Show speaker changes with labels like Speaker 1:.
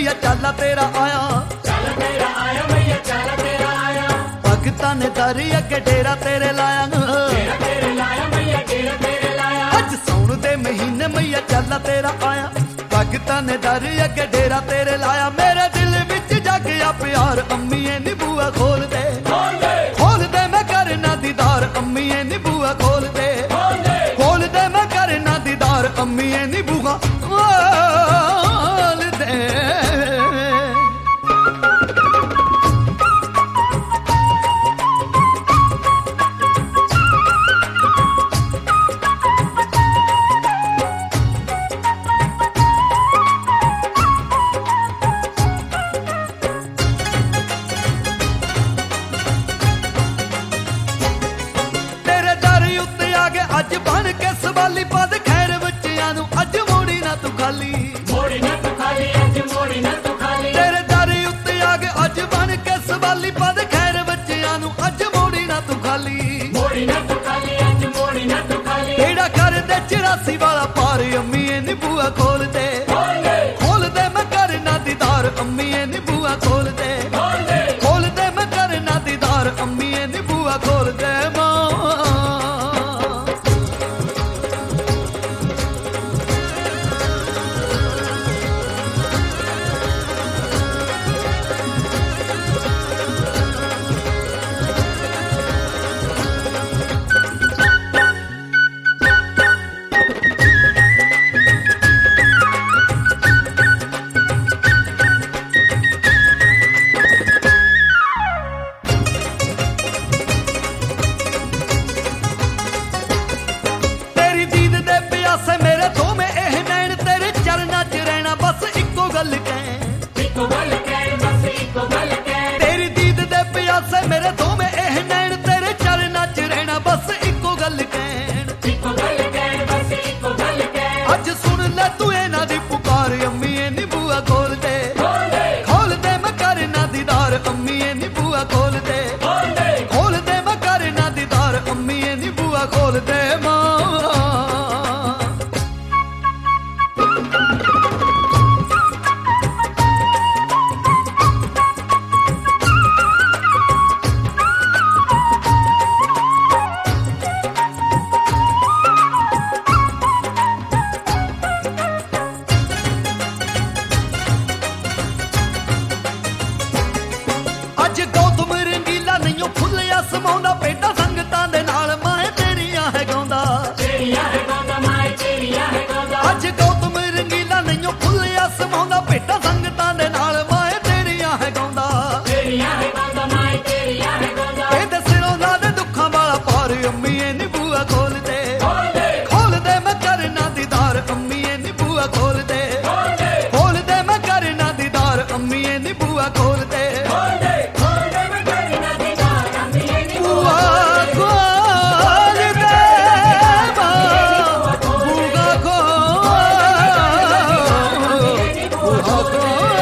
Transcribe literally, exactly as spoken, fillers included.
Speaker 1: मैया चाला तेरा आया,
Speaker 2: चाला तेरा आया मैया चाला तेरा आया।
Speaker 1: भगतां ने दरी अगे डेरा तेरे लाया,
Speaker 2: डेरा तेरे लाया मैया डेरा तेरे लाया।
Speaker 1: अज सौण दे महीने मैया चाला तेरा आया, भगतां ने दरी अगे डेरा तेरे लाया। मेरे दिल विच जागया प्यार अम्मीए नी बूआ खोल दे, खोल दे मैं करना दीदार अम्मीए नी बूआ खोल दे, खोल दे मैं करना दीदार अम्मीए नी बूआ खोल दे। अज बन के सवाली पद खैर बच्चियां नू अज मोड़ी ना तू खाली,
Speaker 2: मोड़ी ना तू खाली अज मोड़ी ना तू खाली।
Speaker 1: तेरे दर उत्ते आ गए अज बन के सवाली पद खैर बच्चियां नू अज मोड़ी ना तू खाली,
Speaker 2: मोड़ी ना तू खाली अज मोड़ी ना तू खाली।
Speaker 1: बेड़ा कर दे चौरासी वाला पार अम्मीए नी बूआ खोल दे, खोल दे मैं करना दीदार अम्मीए नी बूआ खोल दे, खोल दे मैं करना दीदार अम्मीए नी बूआ खोल दे। मां तेरी दीद दे प्यासे मेरे दो में एह नैन तेरे चरना च रहना बस इको गल कहन, अज सुन ले तू इन्हां दी पुकार अम्मीए नी बूआ खोल दे, खोल दे मैं करना दीदार अम्मीए नी बूआ खोल दे, खोल दे मैं करना दीदार अम्मीए नी बूआ खोल दे। मां अज गौतम रंगीला नहीं फुलिया समाउंदा पेटा संगतां दे नाल माए तेरियां है गाउंदा, अज गौतम रंगीला नहीं फुलिया समाउंदा पेटा संगतां दे नाल माए तेरियां है गाउंदा, एदे सिरों दा दे दुखां वाला पार अम्मीए नी बूआ खोल दे, खोल दे मैं करना दीदार अम्मीए नी बूआ खोल दे, खोल दे मैं करना दीदार अम्मीए नी बूआ खोल दे। Oh